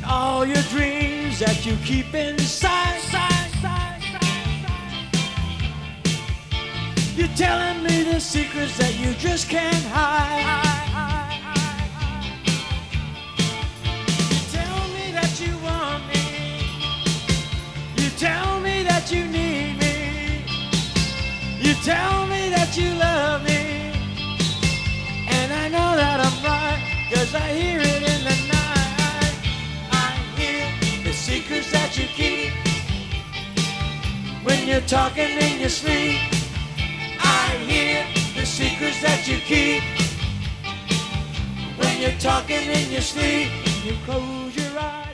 all your dreams that you keep inside. You're telling me the secrets that you just can't hide. You tell me that you want me. You tell me that you need me. You tell me that you love me. And I know that I'm right, 'cause I hear it in the night. I hear the secrets that you keep when you're talking in your sleep. I hear the secrets that you keep when you're talking in your sleep. You close your eyes.